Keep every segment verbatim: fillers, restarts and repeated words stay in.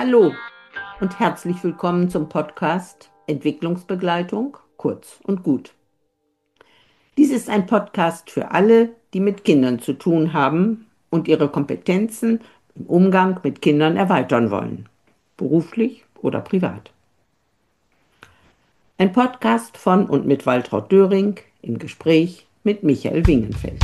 Hallo und herzlich willkommen zum Podcast Entwicklungsbegleitung, kurz und gut. Dies ist ein Podcast für alle, die mit Kindern zu tun haben und ihre Kompetenzen im Umgang mit Kindern erweitern wollen, beruflich oder privat. Ein Podcast von und mit Waltraud Döring im Gespräch mit Michael Wingenfeld.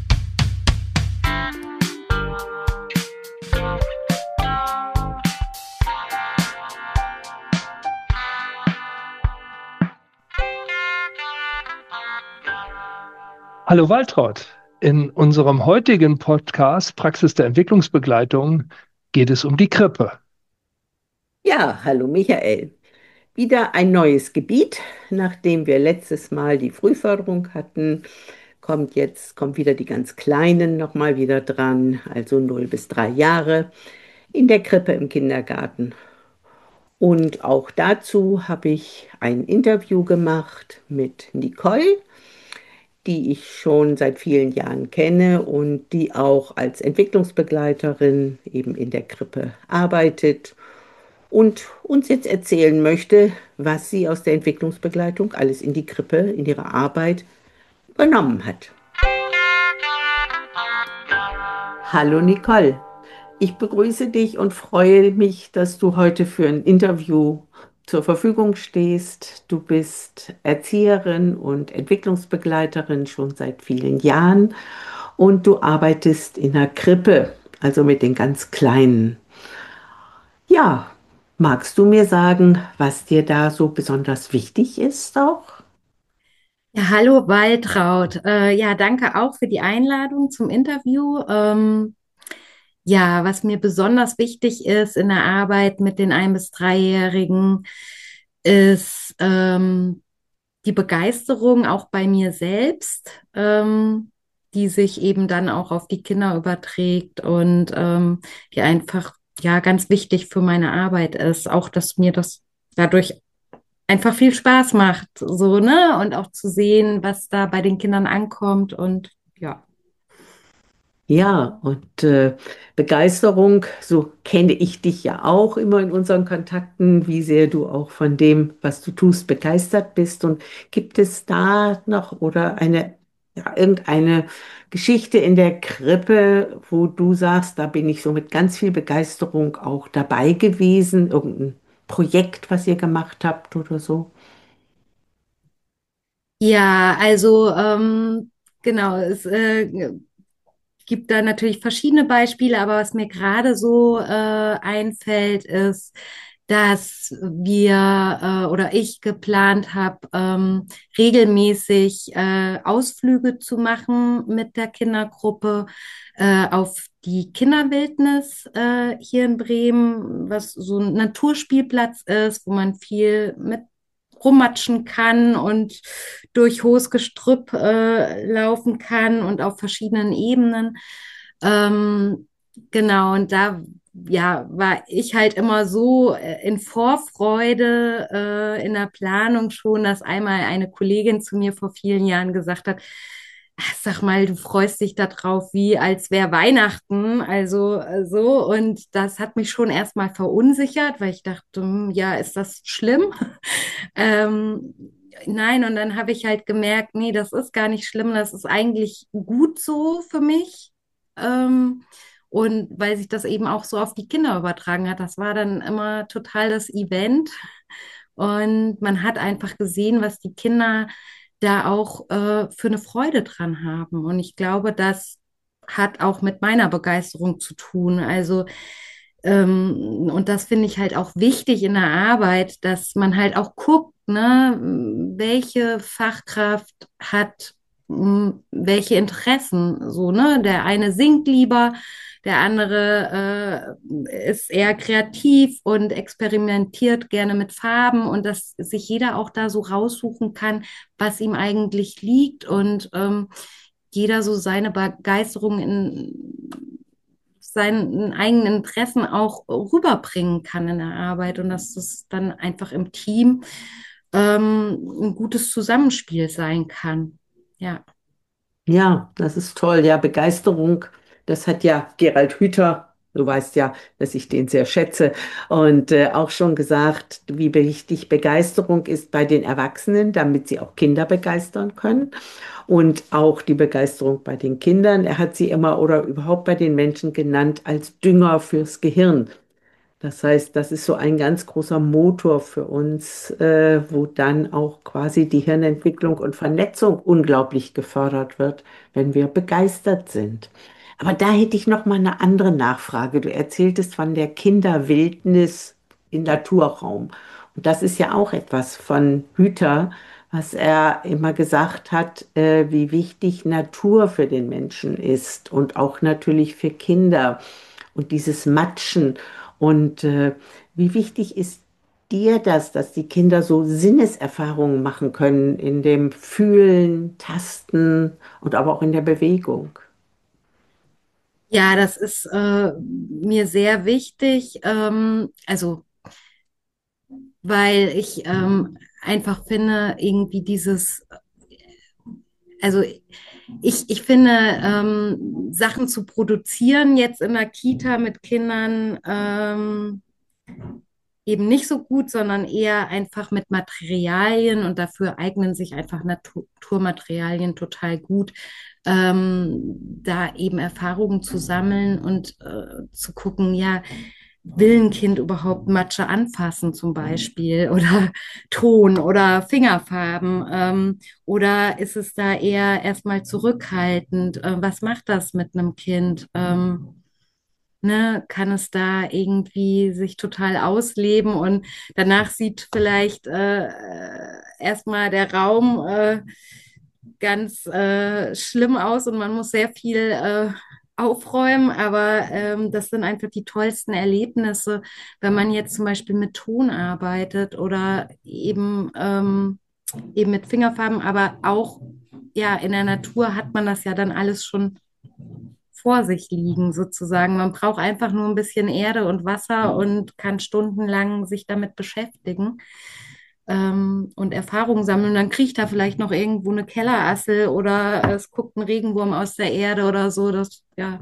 Hallo Waltraud. In unserem heutigen Podcast Praxis der Entwicklungsbegleitung geht es um die Krippe. Ja, hallo Michael. Wieder ein neues Gebiet. Nachdem wir letztes Mal die Frühförderung hatten, kommt jetzt, kommt wieder die ganz Kleinen nochmal wieder dran, also null bis drei Jahre, in der Krippe im Kindergarten. Und auch dazu habe ich ein Interview gemacht mit Nicole, die ich schon seit vielen Jahren kenne und die auch als Entwicklungsbegleiterin eben in der Krippe arbeitet und uns jetzt erzählen möchte, was sie aus der Entwicklungsbegleitung alles in die Krippe, in ihre Arbeit übernommen hat. Hallo Nicole, ich begrüße dich und freue mich, dass du heute für ein Interview zur Verfügung stehst. Du bist Erzieherin und Entwicklungsbegleiterin schon seit vielen Jahren und du arbeitest in der Krippe, also mit den ganz Kleinen. Ja, magst du mir sagen, was dir da so besonders wichtig ist auch? Ja, hallo Waltraud. Äh, ja, danke auch für die Einladung zum Interview. Ähm, ja, was mir besonders wichtig ist in der Arbeit mit den Ein- bis Dreijährigen, ist ähm, die Begeisterung auch bei mir selbst, ähm, die sich eben dann auch auf die Kinder überträgt und ähm, die einfach ja ganz wichtig für meine Arbeit ist. Auch, dass mir das dadurch einfach viel Spaß macht, so, ne? Und auch zu sehen, was da bei den Kindern ankommt und ja. Ja, und äh, Begeisterung, so kenne ich dich ja auch immer in unseren Kontakten, wie sehr du auch von dem, was du tust, begeistert bist. Und gibt es da noch oder eine, ja, irgendeine Geschichte in der Krippe, wo du sagst, da bin ich so mit ganz viel Begeisterung auch dabei gewesen, irgendein Projekt, was ihr gemacht habt oder so? Ja, also ähm, genau, es äh, gibt da natürlich verschiedene Beispiele, aber was mir gerade so äh, einfällt, ist, dass wir äh, oder ich geplant habe, ähm, regelmäßig äh, Ausflüge zu machen mit der Kindergruppe äh, auf die Kinderwildnis äh, hier in Bremen, was so ein Naturspielplatz ist, wo man viel mit rummatschen kann und durch hohes Gestrüpp äh, laufen kann und auf verschiedenen Ebenen. Ähm, genau, und da ja, war ich halt immer so äh, in Vorfreude äh, in der Planung schon, dass einmal eine Kollegin zu mir vor vielen Jahren gesagt hat, ach, sag mal, du freust dich darauf, wie als wäre Weihnachten, also äh, so. Und das hat mich schon erstmal verunsichert, weil ich dachte, hm, ja, ist das schlimm? Ähm, nein, und dann habe ich halt gemerkt, nee, das ist gar nicht schlimm, das ist eigentlich gut so für mich. Ähm, und weil sich das eben auch so auf die Kinder übertragen hat, das war dann immer total das Event. Und man hat einfach gesehen, was die Kinder da auch äh, für eine Freude dran haben. Und ich glaube, das hat auch mit meiner Begeisterung zu tun. Also, ähm, und das finde ich halt auch wichtig in der Arbeit, dass man halt auch guckt, ne, welche Fachkraft hat mh, welche Interessen, so, ne? Der eine singt lieber, der andere äh, ist eher kreativ und experimentiert gerne mit Farben und dass sich jeder auch da so raussuchen kann, was ihm eigentlich liegt und ähm, jeder so seine Begeisterung in seinen eigenen Interessen auch rüberbringen kann in der Arbeit und dass das dann einfach im Team ähm, ein gutes Zusammenspiel sein kann. Ja. Ja, das ist toll. Ja, Begeisterung, das hat ja Gerald Hüther Du weißt ja, dass ich den sehr schätze und äh, auch schon gesagt, wie wichtig Begeisterung ist bei den Erwachsenen, damit sie auch Kinder begeistern können und auch die Begeisterung bei den Kindern. Er hat sie immer oder überhaupt bei den Menschen genannt als Dünger fürs Gehirn. Das heißt, das ist so ein ganz großer Motor für uns, äh, wo dann auch quasi die Hirnentwicklung und Vernetzung unglaublich gefördert wird, wenn wir begeistert sind. Aber da hätte ich noch mal eine andere Nachfrage. Du erzähltest von der Kinderwildnis im Naturraum. Und das ist ja auch etwas von Hüter, was er immer gesagt hat, äh, wie wichtig Natur für den Menschen ist und auch natürlich für Kinder und dieses Matschen. Und äh, wie wichtig ist dir das, dass die Kinder so Sinneserfahrungen machen können in dem Fühlen, Tasten und aber auch in der Bewegung? Ja, das ist äh, mir sehr wichtig. Ähm, also, weil ich ähm, einfach finde, irgendwie dieses, also ich, ich finde, ähm, Sachen zu produzieren jetzt in der Kita mit Kindern, ähm, eben nicht so gut, sondern eher einfach mit Materialien und dafür eignen sich einfach Naturmaterialien total gut, ähm, da eben Erfahrungen zu sammeln und äh, zu gucken, ja, will ein Kind überhaupt Matsche anfassen zum Beispiel oder Ton oder Fingerfarben, ähm, oder ist es da eher erstmal zurückhaltend? Äh, was macht das mit einem Kind? Ähm, ne, kann es da irgendwie sich total ausleben und danach sieht vielleicht äh, erstmal der Raum äh, ganz äh, schlimm aus und man muss sehr viel äh, aufräumen, aber ähm, das sind einfach die tollsten Erlebnisse, wenn man jetzt zum Beispiel mit Ton arbeitet oder eben, ähm, eben mit Fingerfarben, aber auch ja, in der Natur hat man das ja dann alles schon vor sich liegen, sozusagen. Man braucht einfach nur ein bisschen Erde und Wasser und kann stundenlang sich damit beschäftigen ähm, und Erfahrungen sammeln. Und dann kriegt da vielleicht noch irgendwo eine Kellerassel oder es guckt ein Regenwurm aus der Erde oder so. Das, ja.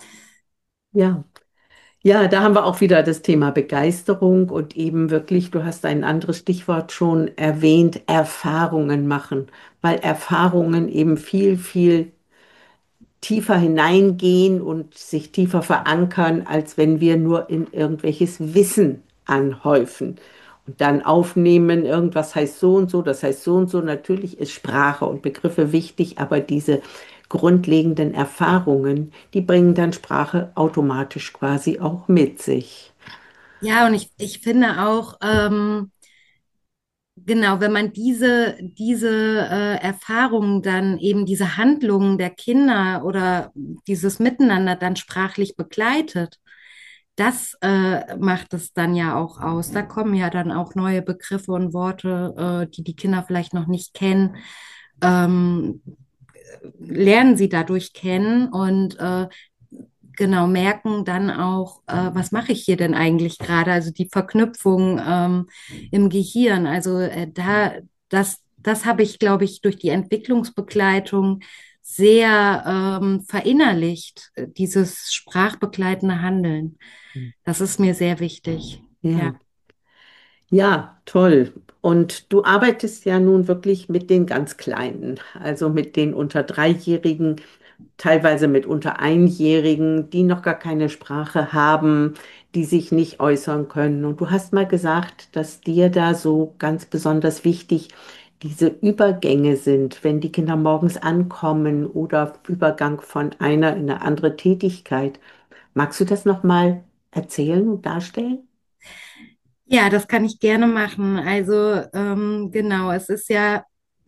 Ja. Ja, da haben wir auch wieder das Thema Begeisterung und eben wirklich, du hast ein anderes Stichwort schon erwähnt, Erfahrungen machen, weil Erfahrungen eben viel, viel tiefer hineingehen und sich tiefer verankern, als wenn wir nur in irgendwelches Wissen anhäufen und dann aufnehmen, irgendwas heißt so und so, das heißt so und so. Natürlich ist Sprache und Begriffe wichtig, aber diese grundlegenden Erfahrungen, die bringen dann Sprache automatisch quasi auch mit sich. Ja, und ich, ich finde auch, ähm, genau, wenn man diese, diese äh, Erfahrungen dann eben diese Handlungen der Kinder oder dieses Miteinander dann sprachlich begleitet, das äh, macht es dann ja auch aus. Da kommen ja dann auch neue Begriffe und Worte, äh, die die Kinder vielleicht noch nicht kennen, ähm, lernen sie dadurch kennen und äh, genau merken dann auch, äh, was mache ich hier denn eigentlich gerade? Also die Verknüpfung ähm, im Gehirn. Also äh, da, das, das habe ich, glaube ich, durch die Entwicklungsbegleitung sehr ähm, verinnerlicht, äh, dieses sprachbegleitende Handeln. Das ist mir sehr wichtig. Ja. Ja. Ja, toll. Und du arbeitest ja nun wirklich mit den ganz Kleinen, also mit den unter Dreijährigen, teilweise mit unter Einjährigen, die noch gar keine Sprache haben, die sich nicht äußern können. Und du hast mal gesagt, dass dir da so ganz besonders wichtig diese Übergänge sind, wenn die Kinder morgens ankommen oder Übergang von einer in eine andere Tätigkeit. Magst du das noch mal erzählen und darstellen? Ja, das kann ich gerne machen. Also ähm, genau, es ist ja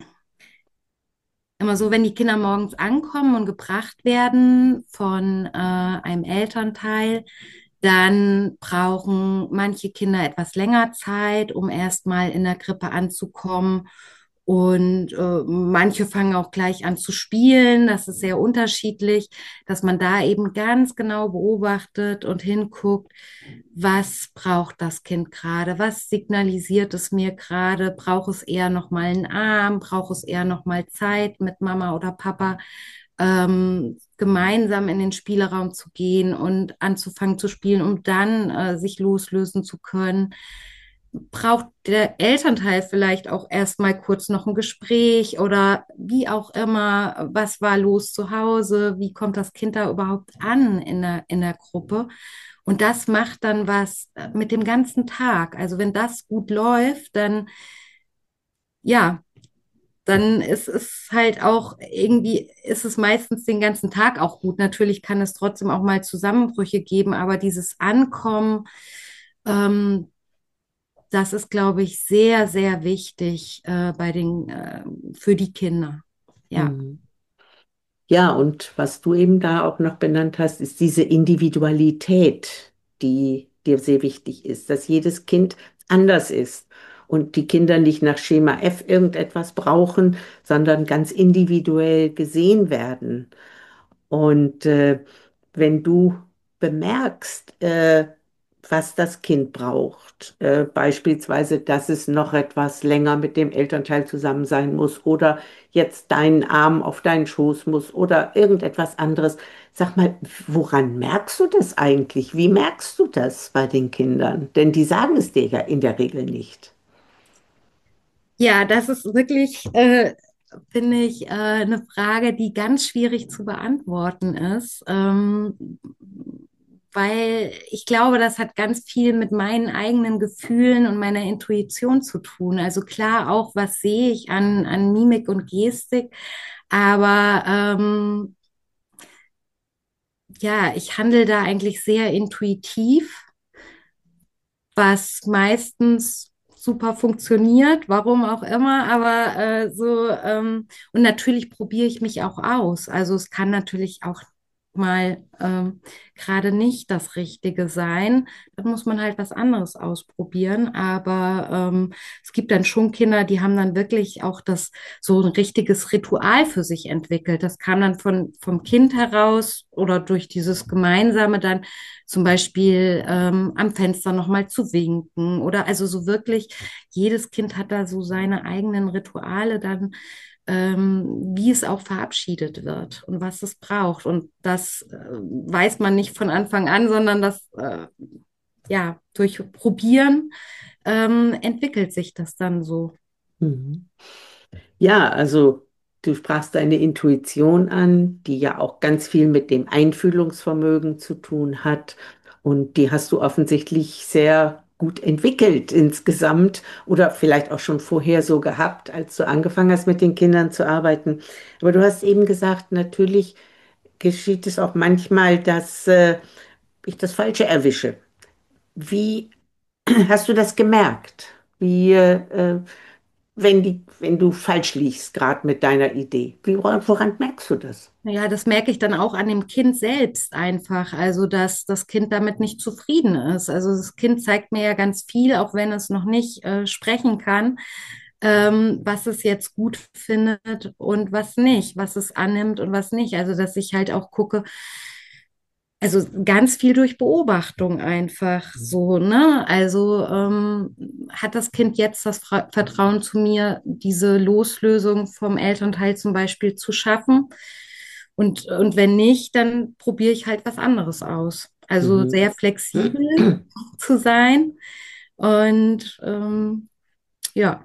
immer so, wenn die Kinder morgens ankommen und gebracht werden von äh, einem Elternteil, dann brauchen manche Kinder etwas länger Zeit, um erstmal in der Krippe anzukommen. Und äh, manche fangen auch gleich an zu spielen. Das ist sehr unterschiedlich, dass man da eben ganz genau beobachtet und hinguckt, was braucht das Kind gerade? Was signalisiert es mir gerade? Braucht es eher noch mal einen Arm? Braucht es eher noch mal Zeit mit Mama oder Papa? Ähm, gemeinsam in den Spieleraum zu gehen und anzufangen zu spielen, um dann äh, sich loslösen zu können, braucht der Elternteil vielleicht auch erstmal kurz noch ein Gespräch oder wie auch immer, was war los zu Hause, wie kommt das Kind da überhaupt an in der, in der Gruppe. Und das macht dann was mit dem ganzen Tag. Also wenn das gut läuft, dann ja, dann ist es halt auch irgendwie, ist es meistens den ganzen Tag auch gut. Natürlich kann es trotzdem auch mal Zusammenbrüche geben, aber dieses Ankommen, ähm, das ist, glaube ich, sehr, sehr wichtig äh, bei den, äh, für die Kinder. Ja. Mhm. Ja, und was du eben da auch noch benannt hast, ist diese Individualität, die dir sehr wichtig ist, dass jedes Kind anders ist und die Kinder nicht nach Schema F irgendetwas brauchen, sondern ganz individuell gesehen werden. Und äh, wenn du bemerkst, äh, was das Kind braucht, äh, beispielsweise, dass es noch etwas länger mit dem Elternteil zusammen sein muss oder jetzt deinen Arm auf deinen Schoß muss oder irgendetwas anderes, sag mal, woran merkst du das eigentlich? Wie merkst du das bei den Kindern? Denn die sagen es dir ja in der Regel nicht. Ja, das ist wirklich, äh, finde ich, äh, eine Frage, die ganz schwierig zu beantworten ist, ähm, weil ich glaube, das hat ganz viel mit meinen eigenen Gefühlen und meiner Intuition zu tun. Also klar auch, was sehe ich an, an Mimik und Gestik, aber ähm, ja, ich handle da eigentlich sehr intuitiv, was meistens super funktioniert, warum auch immer, aber äh, so ähm, und natürlich probiere ich mich auch aus. Also es kann natürlich auch mal ähm, gerade nicht das Richtige sein. Dann muss man halt was anderes ausprobieren. Aber ähm, es gibt dann schon Kinder, die haben dann wirklich auch das so ein richtiges Ritual für sich entwickelt. Das kam dann von vom Kind heraus oder durch dieses Gemeinsame dann zum Beispiel ähm, am Fenster nochmal zu winken oder also so wirklich, jedes Kind hat da so seine eigenen Rituale dann, ähm, wie es auch verabschiedet wird und was es braucht. Und das äh, weiß man nicht von Anfang an, sondern das, äh, ja, durch Probieren ähm, entwickelt sich das dann so. Mhm. Ja, also du sprachst deine Intuition an, die ja auch ganz viel mit dem Einfühlungsvermögen zu tun hat. Und die hast du offensichtlich sehr gut entwickelt insgesamt oder vielleicht auch schon vorher so gehabt, als du angefangen hast, mit den Kindern zu arbeiten. Aber du hast eben gesagt, natürlich geschieht es auch manchmal, dass äh, ich das Falsche erwische. Wie hast du das gemerkt? Wie, äh, wenn die, wenn du falsch liegst, gerade mit deiner Idee. Wie, woran, woran merkst du das? Ja, das merke ich dann auch an dem Kind selbst einfach, also dass das Kind damit nicht zufrieden ist. Also das Kind zeigt mir ja ganz viel, auch wenn es noch nicht äh, sprechen kann, ähm, was es jetzt gut findet und was nicht, was es annimmt und was nicht. Also dass ich halt auch gucke, also ganz viel durch Beobachtung einfach so, ne? Also ähm, hat das Kind jetzt das Fra Vertrauen zu mir, diese Loslösung vom Elternteil zum Beispiel zu schaffen? Und, und wenn nicht, dann probiere ich halt was anderes aus. Also Mhm. sehr flexibel zu sein. Und ähm, ja,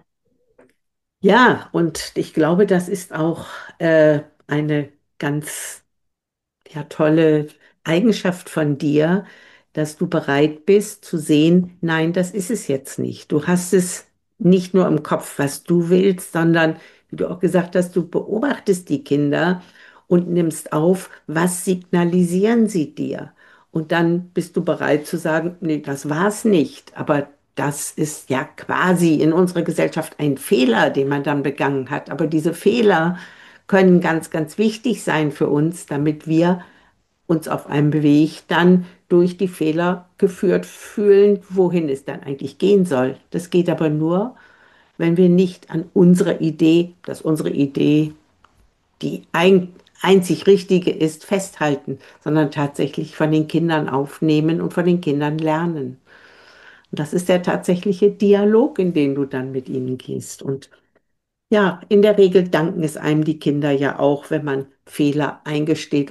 Ja, und ich glaube, das ist auch äh, eine ganz ja, tolle Eigenschaft von dir, dass du bereit bist zu sehen, nein, das ist es jetzt nicht. Du hast es nicht nur im Kopf, was du willst, sondern, wie du auch gesagt hast, du beobachtest die Kinder und nimmst auf, was signalisieren sie dir. Und dann bist du bereit zu sagen, nee, das war's nicht. Aber das ist ja quasi in unserer Gesellschaft ein Fehler, den man dann begangen hat. Aber diese Fehler können ganz, ganz wichtig sein für uns, damit wir uns auf einem Weg dann durch die Fehler geführt fühlen, wohin es dann eigentlich gehen soll. Das geht aber nur, wenn wir nicht an unserer Idee, dass unsere Idee die ein, einzig richtige ist, festhalten, sondern tatsächlich von den Kindern aufnehmen und von den Kindern lernen. Und das ist der tatsächliche Dialog, in den du dann mit ihnen gehst. Und ja, in der Regel danken es einem die Kinder ja auch, wenn man Fehler eingesteht und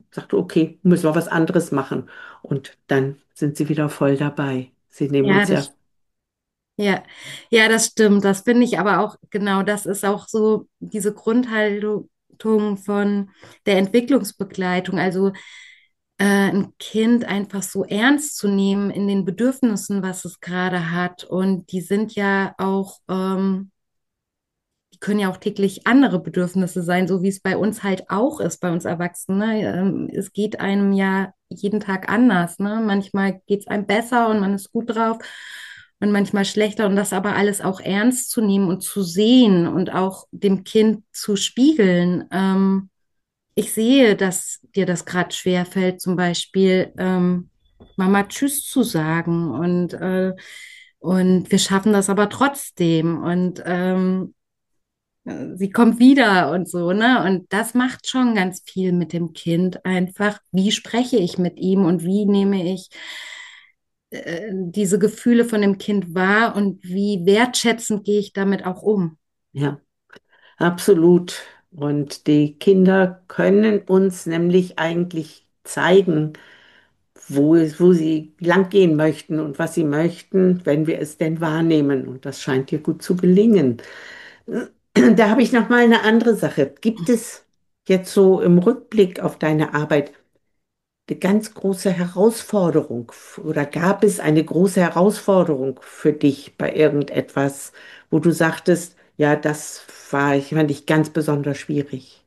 sagt, okay, müssen wir was anderes machen. Und dann sind sie wieder voll dabei. Sie nehmen Ja, uns ja, das, ja, ja, das stimmt. Das finde ich aber auch, genau, das ist auch so diese Grundhaltung von der Entwicklungsbegleitung. Also äh, ein Kind einfach so ernst zu nehmen in den Bedürfnissen, was es gerade hat. Und die sind ja auch, ähm, die können ja auch täglich andere Bedürfnisse sein, so wie es bei uns halt auch ist, bei uns Erwachsenen. Ne? Ähm, Es geht einem ja jeden Tag anders. Ne? Manchmal geht es einem besser und man ist gut drauf und manchmal schlechter. Und das aber alles auch ernst zu nehmen und zu sehen und auch dem Kind zu spiegeln. Ähm, ich sehe, dass dir das gerade schwer fällt, zum Beispiel ähm, Mama Tschüss zu sagen. Und, äh, und wir schaffen das aber trotzdem. Und ähm, sie kommt wieder und so, ne? Und das macht schon ganz viel mit dem Kind einfach. Wie spreche ich mit ihm und wie nehme ich äh, diese Gefühle von dem Kind wahr und wie wertschätzend gehe ich damit auch um? ja, absolut. Und die Kinder können uns nämlich eigentlich zeigen, wo, es- wo sie lang gehen möchten und was sie möchten, wenn wir es denn wahrnehmen. Und das scheint dir gut zu gelingen. Da habe ich noch mal eine andere Sache. Gibt es jetzt so im Rückblick auf deine Arbeit eine ganz große Herausforderung oder gab es eine große Herausforderung für dich bei irgendetwas, wo du sagtest, ja, das war, ich fand ich ganz besonders schwierig.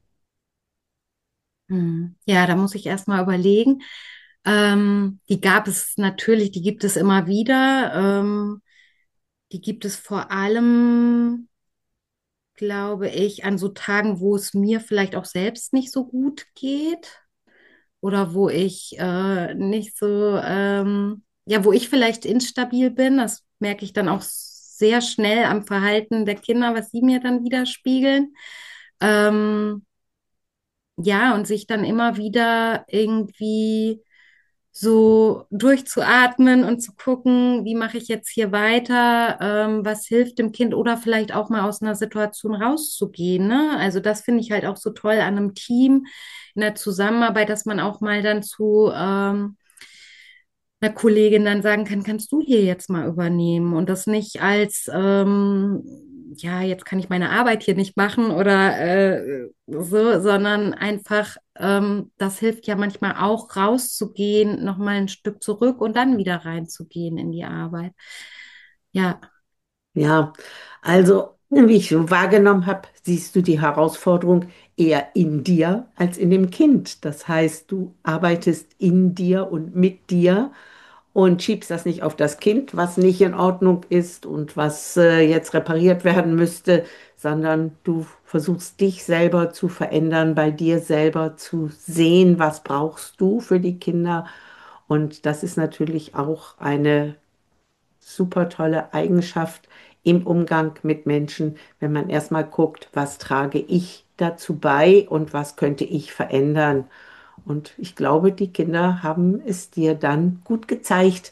Hm. Ja, da muss ich erst mal überlegen. Ähm, die gab es natürlich, die gibt es immer wieder. Ähm, die gibt es vor allem, glaube ich, an so Tagen, wo es mir vielleicht auch selbst nicht so gut geht oder wo ich äh, nicht so, ähm, ja, wo ich vielleicht instabil bin. Das merke ich dann auch sehr schnell am Verhalten der Kinder, was sie mir dann widerspiegeln. Ähm, ja, und sich dann immer wieder irgendwie so durchzuatmen und zu gucken, wie mache ich jetzt hier weiter, ähm, was hilft dem Kind oder vielleicht auch mal aus einer Situation rauszugehen, ne? Also das finde ich halt auch so toll an einem Team, in der Zusammenarbeit, dass man auch mal dann zu ähm, einer Kollegin dann sagen kann, kannst du hier jetzt mal übernehmen und das nicht als, ähm, ja, jetzt kann ich meine Arbeit hier nicht machen oder äh, so, sondern einfach, ähm, das hilft ja manchmal auch rauszugehen, nochmal ein Stück zurück und dann wieder reinzugehen in die Arbeit. Ja, Ja, also, wie ich so wahrgenommen habe, siehst du die Herausforderung eher in dir als in dem Kind. Das heißt, du arbeitest in dir und mit dir und schiebst das nicht auf das Kind, was nicht in Ordnung ist und was äh, jetzt repariert werden müsste, sondern du versuchst dich selber zu verändern, bei dir selber zu sehen, was brauchst du für die Kinder. Und das ist natürlich auch eine super tolle Eigenschaft im Umgang mit Menschen, wenn man erstmal guckt, was trage ich dazu bei und was könnte ich verändern. Und ich glaube, die Kinder haben es dir dann gut gezeigt,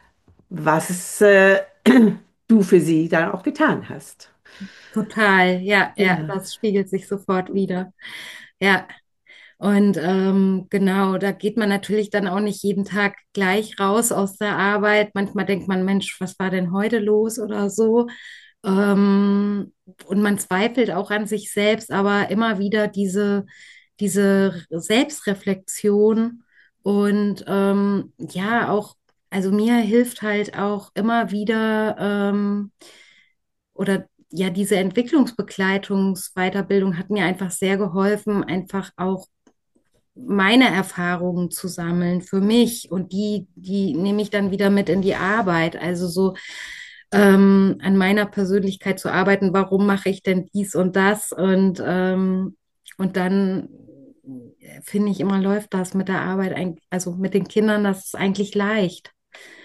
was äh, du für sie dann auch getan hast. total. Ja, ja, Ja, das spiegelt sich sofort wieder. Ja. Und ähm, genau, da geht man natürlich dann auch nicht jeden Tag gleich raus aus der Arbeit. Manchmal denkt man, Mensch, was war denn heute los oder so. Ähm, und man zweifelt auch an sich selbst, aber immer wieder diese, diese Selbstreflexion und ähm, ja, auch, also mir hilft halt auch immer wieder ähm, oder ja, diese Entwicklungsbegleitungsweiterbildung hat mir einfach sehr geholfen, einfach auch meine Erfahrungen zu sammeln für mich und die, die nehme ich dann wieder mit in die Arbeit. Also so ähm, an meiner Persönlichkeit zu arbeiten, warum mache ich denn dies und das und, ähm, und dann finde ich immer läuft das mit der Arbeit, eig- also mit den Kindern, das ist eigentlich leicht.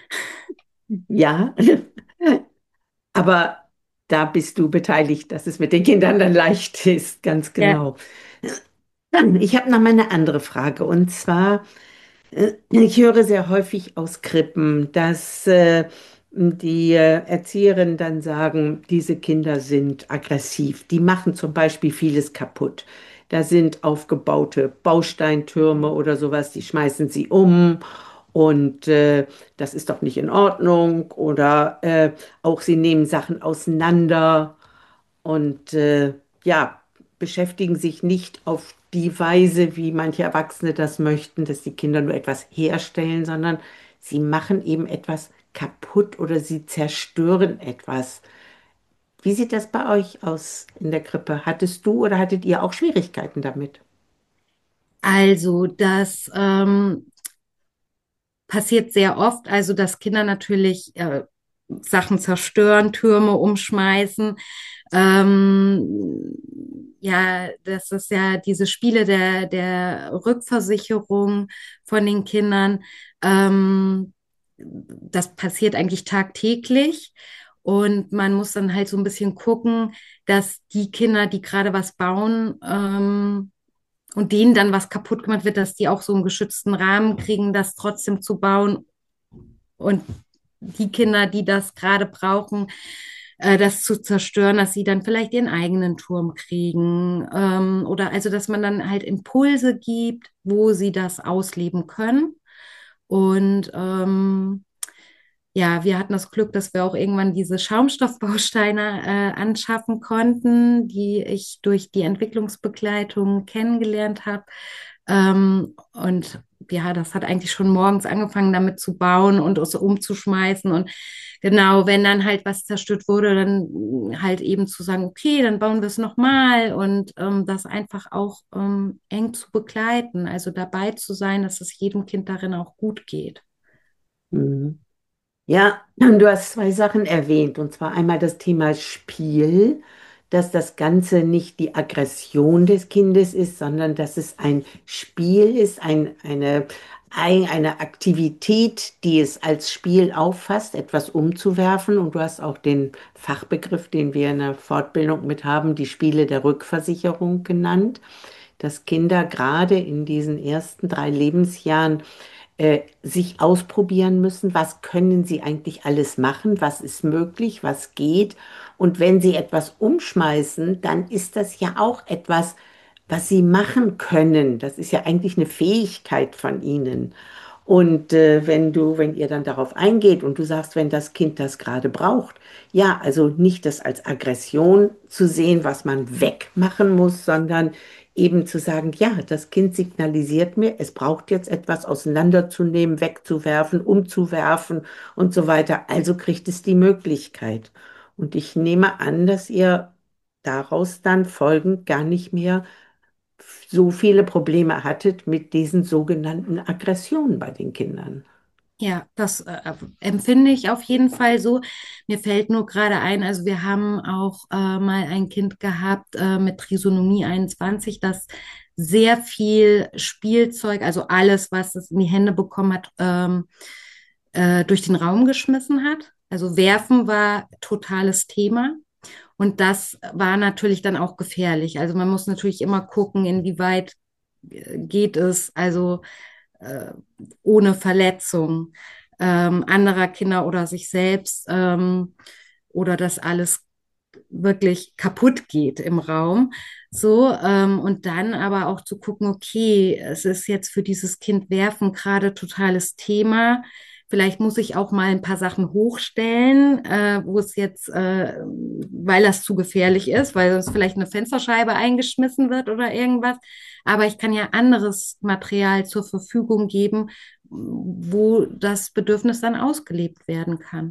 ja, aber da bist du beteiligt, dass es mit den Kindern dann leicht ist, ganz Ja. genau. Ich habe noch mal eine andere Frage und zwar, Äh, Ich höre sehr häufig aus Krippen, dass äh, die äh, Erzieherinnen dann sagen, diese Kinder sind aggressiv, die machen zum Beispiel vieles kaputt. Da sind aufgebaute Bausteintürme oder sowas, die schmeißen sie um und äh, das ist doch nicht in Ordnung. Oder äh, auch sie nehmen Sachen auseinander und äh, ja, beschäftigen sich nicht auf die Weise, wie manche Erwachsene das möchten, dass die Kinder nur etwas herstellen, sondern sie machen eben etwas kaputt oder sie zerstören etwas. Wie sieht das bei euch aus in der Krippe? Hattest du oder hattet ihr auch Schwierigkeiten damit? Also das ähm, passiert sehr oft, also dass Kinder natürlich äh, Sachen zerstören, Türme umschmeißen. Ähm, ja, das ist ja diese Spiele der, der Rückversicherung von den Kindern. Ähm, das passiert eigentlich tagtäglich. Und man muss dann halt so ein bisschen gucken, dass die Kinder, die gerade was bauen, ähm, und denen dann was kaputt gemacht wird, dass die auch so einen geschützten Rahmen kriegen, das trotzdem zu bauen. Und die Kinder, die das gerade brauchen, äh, das zu zerstören, dass sie dann vielleicht ihren eigenen Turm kriegen. Ähm, oder also, dass man dann halt Impulse gibt, wo sie das ausleben können. Und ähm, ja, wir hatten das Glück, dass wir auch irgendwann diese Schaumstoffbausteine äh, anschaffen konnten, die ich durch die Entwicklungsbegleitung kennengelernt habe. Ähm, und ja, das hat eigentlich schon morgens angefangen, damit zu bauen und es umzuschmeißen. Und genau, wenn dann halt was zerstört wurde, dann halt eben zu sagen, okay, dann bauen wir es nochmal und ähm, das einfach auch ähm, eng zu begleiten, also dabei zu sein, dass es jedem Kind darin auch gut geht. Mhm. Ja, du hast zwei Sachen erwähnt, und zwar einmal das Thema Spiel, dass das Ganze nicht die Aggression des Kindes ist, sondern dass es ein Spiel ist, ein, eine, ein, eine Aktivität, die es als Spiel auffasst, etwas umzuwerfen. Und du hast auch den Fachbegriff, den wir in der Fortbildung mit haben, die Spiele der Rückversicherung genannt, dass Kinder gerade in diesen ersten drei Lebensjahren äh, sich ausprobieren müssen, was können sie eigentlich alles machen, was ist möglich, was geht. Und wenn sie etwas umschmeißen, dann ist das ja auch etwas, was sie machen können. Das ist ja eigentlich eine Fähigkeit von ihnen. Und äh, wenn du, wenn ihr dann darauf eingeht und du sagst, wenn das Kind das gerade braucht, ja, also nicht das als Aggression zu sehen, was man wegmachen muss, sondern eben zu sagen, ja, das Kind signalisiert mir, es braucht jetzt etwas auseinanderzunehmen, wegzuwerfen, umzuwerfen und so weiter. Also kriegt es die Möglichkeit. Und ich nehme an, dass ihr daraus dann folgend gar nicht mehr so viele Probleme hattet mit diesen sogenannten Aggressionen bei den Kindern. Ja, das äh, empfinde ich auf jeden Fall so. Mir fällt nur gerade ein, also wir haben auch äh, mal ein Kind gehabt äh, mit Trisomie einundzwanzig, das sehr viel Spielzeug, also alles, was es in die Hände bekommen hat, ähm, äh, durch den Raum geschmissen hat. Also werfen war totales Thema. Und das war natürlich dann auch gefährlich. Also man muss natürlich immer gucken, inwieweit äh, geht es, also äh, ohne Verletzung ähm, anderer Kinder oder sich selbst ähm, oder dass alles wirklich kaputt geht im Raum. So, ähm, und dann aber auch zu gucken, okay, es ist jetzt für dieses Kind Werfen gerade totales Thema. Vielleicht muss ich auch mal ein paar Sachen hochstellen, äh, wo es jetzt, äh, weil das zu gefährlich ist, weil sonst vielleicht eine Fensterscheibe eingeschmissen wird oder irgendwas. Aber ich kann ja anderes Material zur Verfügung geben, wo das Bedürfnis dann ausgelebt werden kann.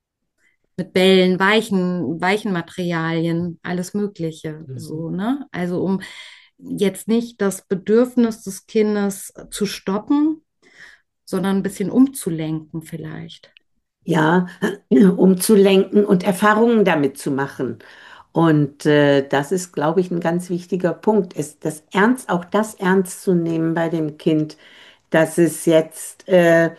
Mit Bällen, weichen, weichen Materialien, alles Mögliche, Mhm. so, ne? Also um jetzt nicht das Bedürfnis des Kindes zu stoppen, sondern ein bisschen umzulenken vielleicht. Ja, um zu lenken und Erfahrungen damit zu machen. Und äh, das ist, glaube ich, ein ganz wichtiger Punkt, ist das ernst, auch das ernst zu nehmen bei dem Kind, dass es jetzt äh,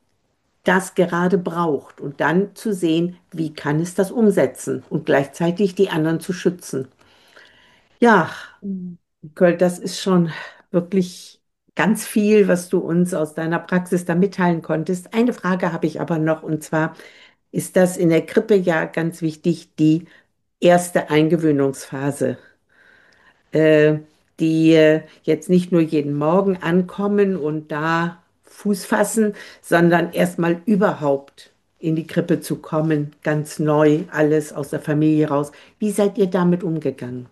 das gerade braucht und dann zu sehen, wie kann es das umsetzen und gleichzeitig die anderen zu schützen. Ja, Mhm. Nicole, das ist schon wirklich ganz viel, was du uns aus deiner Praxis da mitteilen konntest. Eine Frage habe ich aber noch, und zwar ist das in der Krippe ja ganz wichtig, die erste Eingewöhnungsphase. Äh, die äh, jetzt nicht nur jeden Morgen ankommen und da Fuß fassen, sondern erstmal überhaupt in die Krippe zu kommen, ganz neu, alles aus der Familie raus. Wie seid ihr damit umgegangen?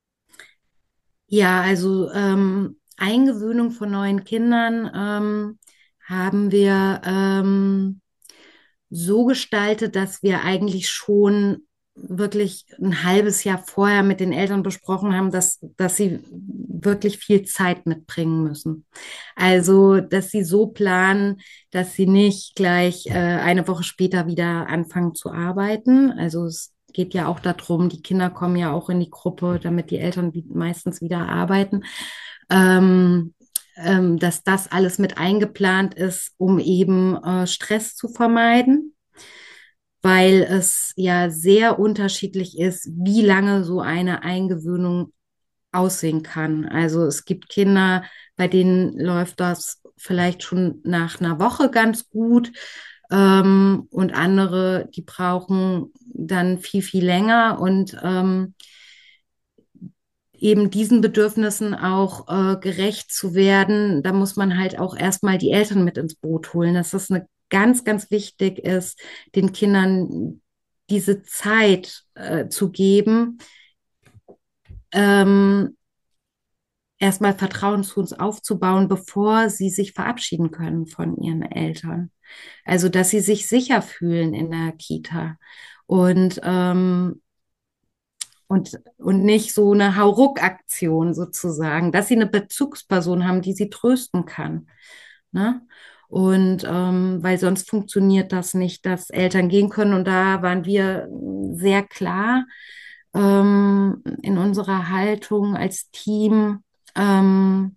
Ja, also ähm, Eingewöhnung von neuen Kindern ähm, haben wir ähm, so gestaltet, dass wir eigentlich schon wirklich ein halbes Jahr vorher mit den Eltern besprochen haben, dass, dass sie wirklich viel Zeit mitbringen müssen. Also, dass sie so planen, dass sie nicht gleich äh, eine Woche später wieder anfangen zu arbeiten. Also es geht ja auch darum, die Kinder kommen ja auch in die Gruppe, damit die Eltern wie, meistens wieder arbeiten. Ähm, ähm, dass das alles mit eingeplant ist, um eben äh, Stress zu vermeiden, weil es ja sehr unterschiedlich ist, wie lange so eine Eingewöhnung aussehen kann. Also es gibt Kinder, bei denen läuft das vielleicht schon nach einer Woche ganz gut. Ähm, und andere, die brauchen dann viel, viel länger. Und ähm, eben diesen Bedürfnissen auch äh, gerecht zu werden, da muss man halt auch erstmal die Eltern mit ins Boot holen, dass das eine ganz, ganz wichtig ist, den Kindern diese Zeit äh, zu geben, ähm, erstmal Vertrauen zu uns aufzubauen, bevor sie sich verabschieden können von ihren Eltern. Also, dass sie sich sicher fühlen in der Kita. Und ähm, und, und nicht so eine Hauruck-Aktion sozusagen, dass sie eine Bezugsperson haben, die sie trösten kann. Ne? Und ähm, weil sonst funktioniert das nicht, dass Eltern gehen können. Und da waren wir sehr klar ähm, in unserer Haltung als Team, ähm,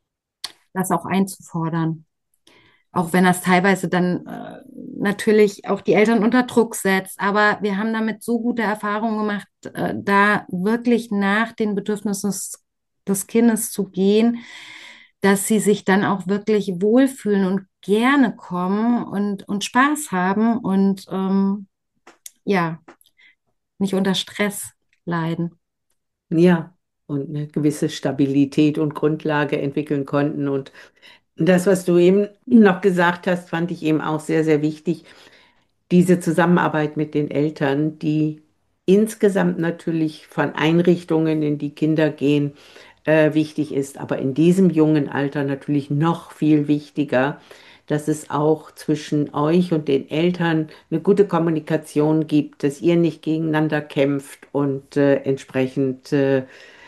das auch einzufordern. Auch wenn das teilweise dann äh, natürlich auch die Eltern unter Druck setzt. Aber wir haben damit so gute Erfahrungen gemacht, äh, da wirklich nach den Bedürfnissen des, des Kindes zu gehen, dass sie sich dann auch wirklich wohlfühlen und gerne kommen und, und Spaß haben und ähm, ja, nicht unter Stress leiden. Ja, und eine gewisse Stabilität und Grundlage entwickeln konnten. Und das, was du eben noch gesagt hast, fand ich eben auch sehr, sehr wichtig. Diese Zusammenarbeit mit den Eltern, die insgesamt natürlich von Einrichtungen, in die Kinder gehen, äh, wichtig ist, aber in diesem jungen Alter natürlich noch viel wichtiger, dass es auch zwischen euch und den Eltern eine gute Kommunikation gibt, dass ihr nicht gegeneinander kämpft und äh, entsprechend äh,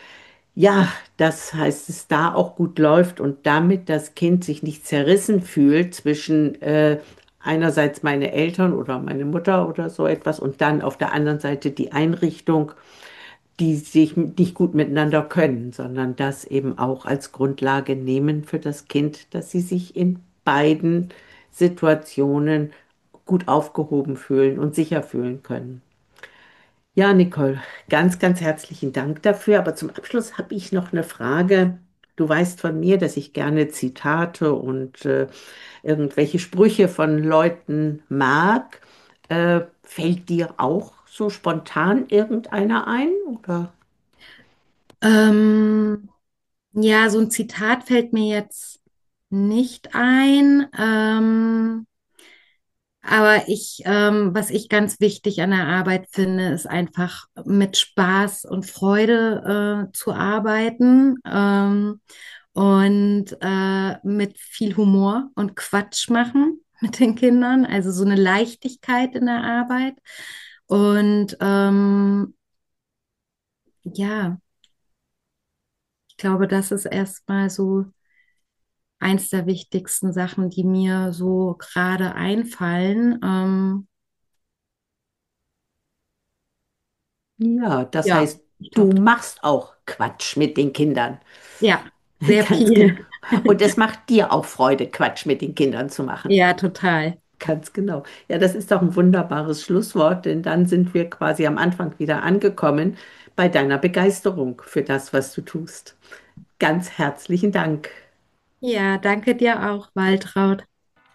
ja, das heißt, es da auch gut läuft und damit das Kind sich nicht zerrissen fühlt zwischen äh, einerseits meine Eltern oder meine Mutter oder so etwas und dann auf der anderen Seite die Einrichtung, die sich nicht gut miteinander können, sondern das eben auch als Grundlage nehmen für das Kind, dass sie sich in beiden Situationen gut aufgehoben fühlen und sicher fühlen können. Ja, Nicole, ganz, ganz herzlichen Dank dafür. Aber zum Abschluss habe ich noch eine Frage. Du weißt von mir, dass ich gerne Zitate und äh, irgendwelche Sprüche von Leuten mag. Äh, fällt dir auch so spontan irgendeiner ein? Oder? Ähm, ja, so ein Zitat fällt mir jetzt nicht ein. Ähm, Aber ich, ähm, was ich ganz wichtig an der Arbeit finde, ist einfach mit Spaß und Freude äh, zu arbeiten ähm, und äh, mit viel Humor und Quatsch machen mit den Kindern. Also so eine Leichtigkeit in der Arbeit. Und ähm, ja, ich glaube, das ist erstmal so eins der wichtigsten Sachen, die mir so gerade einfallen. Ähm, Ja, das ja, heißt, ich du glaube. machst auch Quatsch mit den Kindern. Ja, sehr Ganz genau. viel. Und es macht dir auch Freude, Quatsch mit den Kindern zu machen. Ja, total. Ganz genau. Ja, das ist doch ein wunderbares Schlusswort, denn dann sind wir quasi am Anfang wieder angekommen bei deiner Begeisterung für das, was du tust. Ganz herzlichen Dank. Ja, danke dir auch, Waltraud.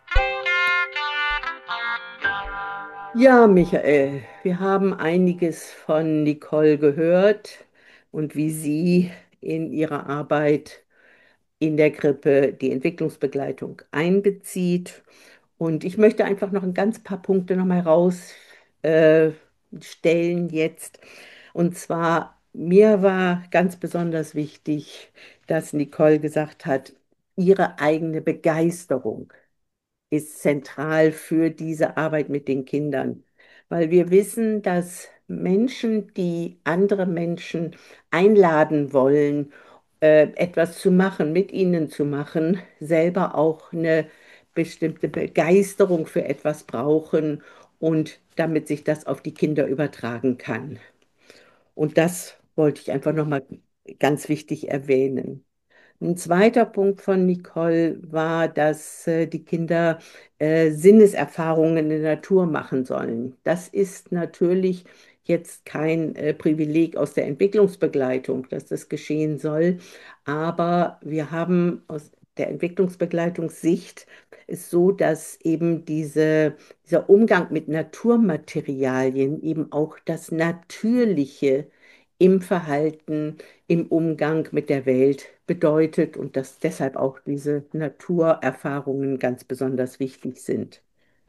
Ja, Michael, wir haben einiges von Nicole gehört und wie sie in ihrer Arbeit in der Krippe die Entwicklungsbegleitung einbezieht. Und ich möchte einfach noch ein ganz paar Punkte noch mal herausstellen jetzt. Und zwar, mir war ganz besonders wichtig, dass Nicole gesagt hat, ihre eigene Begeisterung ist zentral für diese Arbeit mit den Kindern, weil wir wissen, dass Menschen, die andere Menschen einladen wollen, äh, etwas zu machen, mit ihnen zu machen, selber auch eine bestimmte Begeisterung für etwas brauchen und damit sich das auf die Kinder übertragen kann. Und das wollte ich einfach nochmal ganz wichtig erwähnen. Ein zweiter Punkt von Nicole war, dass äh, die Kinder äh, Sinneserfahrungen in der Natur machen sollen. Das ist natürlich jetzt kein äh, Privileg aus der Entwicklungsbegleitung, dass das geschehen soll, aber wir haben aus der Entwicklungsbegleitungssicht ist so, dass eben diese, dieser Umgang mit Naturmaterialien eben auch das Natürliche im Verhalten im Umgang mit der Welt bedeutet und dass deshalb auch diese Naturerfahrungen ganz besonders wichtig sind.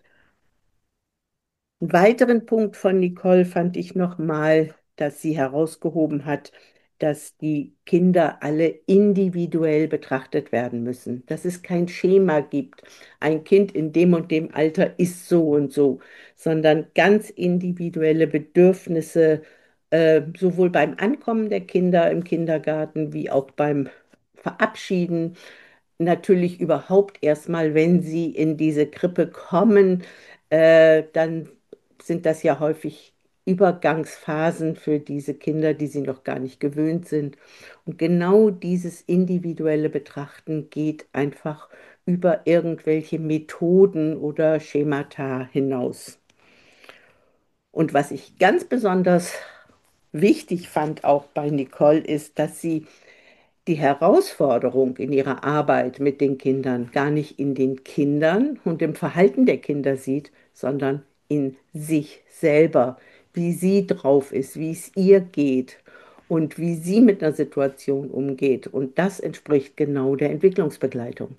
Einen weiteren Punkt von Nicole fand ich nochmal, dass sie herausgehoben hat, dass die Kinder alle individuell betrachtet werden müssen, dass es kein Schema gibt. Ein Kind in dem und dem Alter ist so und so, sondern ganz individuelle Bedürfnisse, äh, sowohl beim Ankommen der Kinder im Kindergarten wie auch beim Verabschieden. Natürlich überhaupt erstmal, wenn sie in diese Krippe kommen, äh, dann sind das ja häufig Übergangsphasen für diese Kinder, die sie noch gar nicht gewöhnt sind. Und genau dieses individuelle Betrachten geht einfach über irgendwelche Methoden oder Schemata hinaus. Und was ich ganz besonders wichtig fand auch bei Nicole ist, dass sie die Herausforderung in ihrer Arbeit mit den Kindern gar nicht in den Kindern und im Verhalten der Kinder sieht, sondern in sich selber, wie sie drauf ist, wie es ihr geht und wie sie mit einer Situation umgeht. Und das entspricht genau der Entwicklungsbegleitung.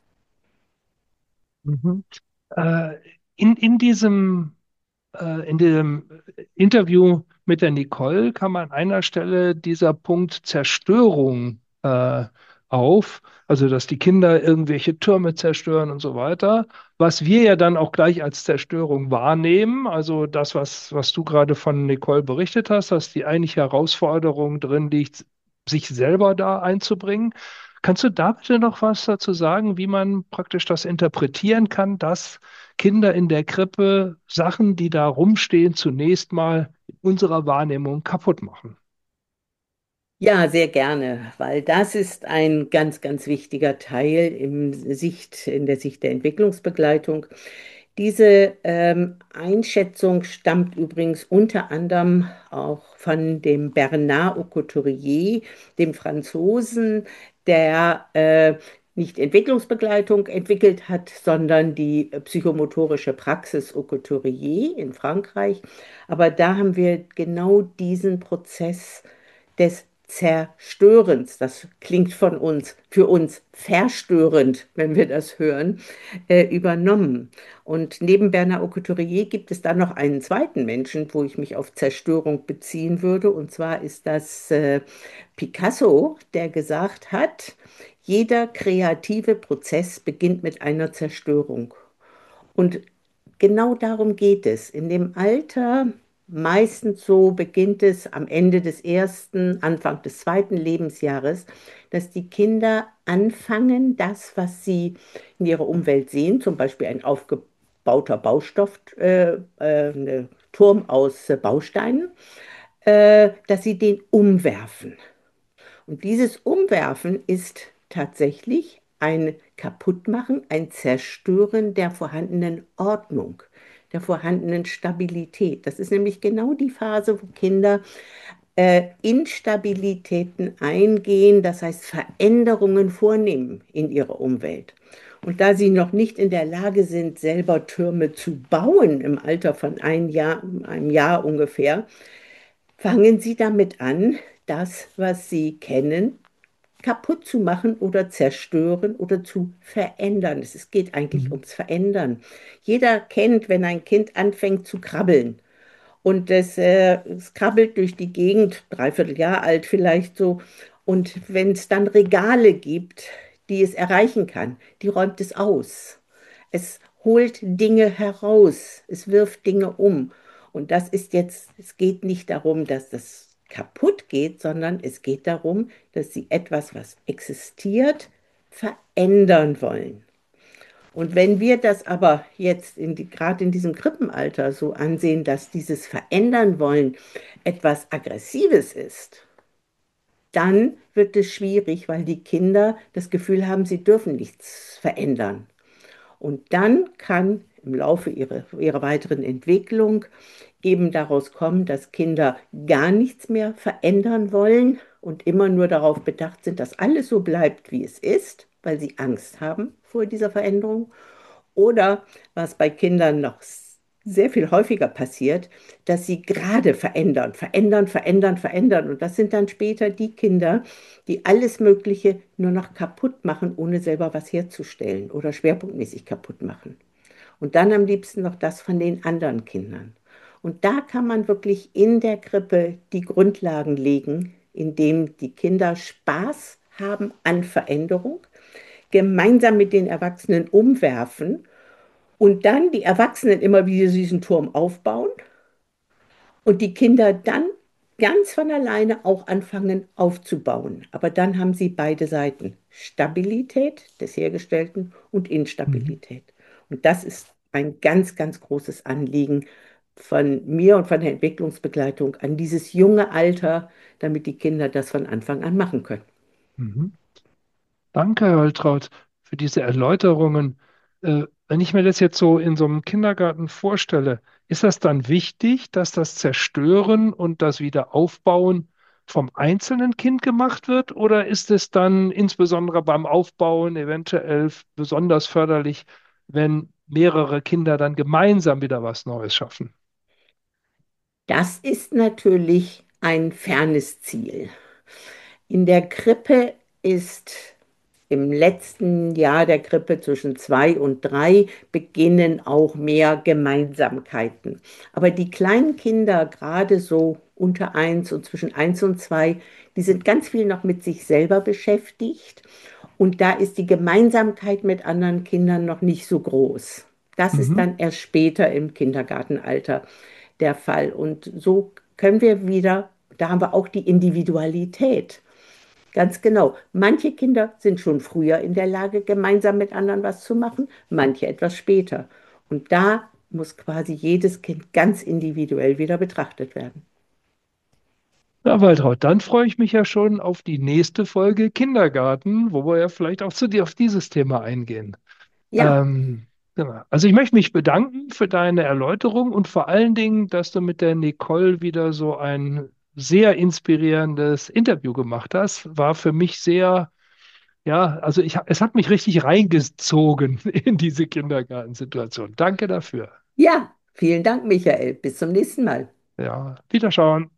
Mhm. Äh, in, in diesem Äh, In dem Interview mit der Nicole kam an einer Stelle dieser Punkt Zerstörung äh, auf, also dass die Kinder irgendwelche Türme zerstören und so weiter, was wir ja dann auch gleich als Zerstörung wahrnehmen, also das, was, was du gerade von Nicole berichtet hast, dass die eigentliche Herausforderung drin liegt, sich selber da einzubringen. Kannst du da bitte noch was dazu sagen, wie man praktisch das interpretieren kann, dass Kinder in der Krippe Sachen, die da rumstehen, zunächst mal in unserer Wahrnehmung kaputt machen? Ja, sehr gerne, weil das ist ein ganz, ganz wichtiger Teil im Sicht, in der Sicht der Entwicklungsbegleitung. Diese ähm, Einschätzung stammt übrigens unter anderem auch von dem Bernard Aucouturier, dem Franzosen, der äh, nicht Entwicklungsbegleitung entwickelt hat, sondern die psychomotorische Praxis Aucouturier in Frankreich. Aber da haben wir genau diesen Prozess des Zerstörens, das klingt von uns, für uns verstörend, wenn wir das hören, äh, übernommen. Und neben Bernard Aucouturier gibt es dann noch einen zweiten Menschen, wo ich mich auf Zerstörung beziehen würde. Und zwar ist das äh, Picasso, der gesagt hat, jeder kreative Prozess beginnt mit einer Zerstörung. Und genau darum geht es. In dem Alter, meistens so beginnt es am Ende des ersten, Anfang des zweiten Lebensjahres, dass die Kinder anfangen, das, was sie in ihrer Umwelt sehen, zum Beispiel ein aufgebauter Baustoff, äh, äh, ein Turm aus äh, Bausteinen, äh, dass sie den umwerfen. Und dieses Umwerfen ist tatsächlich ein Kaputtmachen, ein Zerstören der vorhandenen Ordnung, der vorhandenen Stabilität. Das ist nämlich genau die Phase, wo Kinder äh, Instabilitäten eingehen, das heißt Veränderungen vornehmen in ihrer Umwelt. Und da sie noch nicht in der Lage sind, selber Türme zu bauen, im Alter von ein Jahr, einem Jahr ungefähr, fangen sie damit an, das, was sie kennen, kaputt zu machen oder zerstören oder zu verändern. Es geht eigentlich Mhm. ums Verändern. Jeder kennt, wenn ein Kind anfängt zu krabbeln. Und das, äh, es krabbelt durch die Gegend, dreiviertel Jahr alt vielleicht so. Und wenn es dann Regale gibt, die es erreichen kann, die räumt es aus. Es holt Dinge heraus, es wirft Dinge um. Und das ist jetzt, es geht nicht darum, dass das kaputt geht, sondern es geht darum, dass sie etwas, was existiert, verändern wollen. Und wenn wir das aber jetzt in die, gerade in diesem Krippenalter so ansehen, dass dieses Verändern wollen etwas Aggressives ist, dann wird es schwierig, weil die Kinder das Gefühl haben, sie dürfen nichts verändern. Und dann kann im Laufe ihrer, ihrer weiteren Entwicklung eben daraus kommen, dass Kinder gar nichts mehr verändern wollen und immer nur darauf bedacht sind, dass alles so bleibt, wie es ist, weil sie Angst haben vor dieser Veränderung. Oder was bei Kindern noch sehr viel häufiger passiert, dass sie gerade verändern, verändern, verändern, verändern. Und das sind dann später die Kinder, die alles Mögliche nur noch kaputt machen, ohne selber was herzustellen oder schwerpunktmäßig kaputt machen. Und dann am liebsten noch das von den anderen Kindern. Und da kann man wirklich in der Krippe die Grundlagen legen, indem die Kinder Spaß haben an Veränderung, gemeinsam mit den Erwachsenen umwerfen und dann die Erwachsenen immer wieder diesen Turm aufbauen und die Kinder dann ganz von alleine auch anfangen aufzubauen. Aber dann haben sie beide Seiten. Stabilität des Hergestellten und Mhm. Instabilität. Und das ist ein ganz, ganz großes Anliegen von mir und von der Entwicklungsbegleitung an dieses junge Alter, damit die Kinder das von Anfang an machen können. Mhm. Danke, Herr Holtraut, für diese Erläuterungen. Äh, wenn ich mir das jetzt so in so einem Kindergarten vorstelle, ist das dann wichtig, dass das Zerstören und das Wiederaufbauen vom einzelnen Kind gemacht wird? Oder ist es dann insbesondere beim Aufbauen eventuell besonders förderlich, wenn mehrere Kinder dann gemeinsam wieder was Neues schaffen? Das ist natürlich ein fernes Ziel. In der Krippe ist im letzten Jahr der Krippe zwischen zwei und drei beginnen auch mehr Gemeinsamkeiten. Aber die kleinen Kinder, gerade so unter eins und zwischen eins und zwei, die sind ganz viel noch mit sich selber beschäftigt. Und da ist die Gemeinsamkeit mit anderen Kindern noch nicht so groß. Das ist Mhm. dann erst später im Kindergartenalter der Fall. Und so können wir wieder, da haben wir auch die Individualität. Ganz genau. Manche Kinder sind schon früher in der Lage, gemeinsam mit anderen was zu machen, manche etwas später. Und da muss quasi jedes Kind ganz individuell wieder betrachtet werden. Ja, Waltraud, dann freue ich mich ja schon auf die nächste Folge Kindergarten, wo wir ja vielleicht auch zu dir auf dieses Thema eingehen. Ja, Ähm, genau. Also ich möchte mich bedanken für deine Erläuterung und vor allen Dingen, dass du mit der Nicole wieder so ein sehr inspirierendes Interview gemacht hast. War für mich sehr, ja, also ich, es hat mich richtig reingezogen in diese Kindergartensituation. Danke dafür. ja, vielen Dank, Michael. Bis zum nächsten Mal. Ja, Wiederschauen.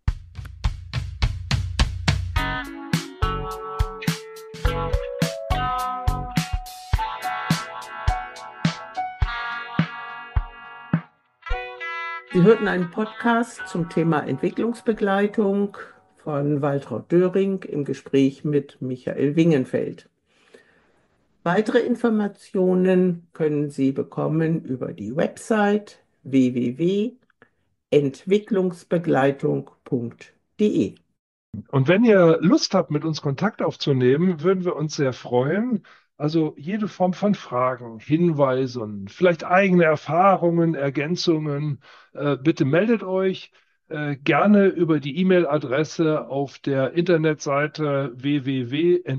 Sie hörten einen Podcast zum Thema Entwicklungsbegleitung von Waltraud Döring im Gespräch mit Michael Wingenfeld. Weitere Informationen können Sie bekommen über die Website w w w punkt entwicklungsbegleitung punkt de. Und wenn ihr Lust habt, mit uns Kontakt aufzunehmen, würden wir uns sehr freuen. Also jede Form von Fragen, Hinweisen, vielleicht eigene Erfahrungen, Ergänzungen, äh, bitte meldet euch äh, gerne über die E-Mail-Adresse auf der Internetseite w w w punkt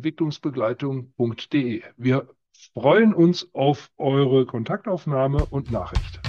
entwicklungsbegleitung punkt de. Wir freuen uns auf eure Kontaktaufnahme und Nachricht.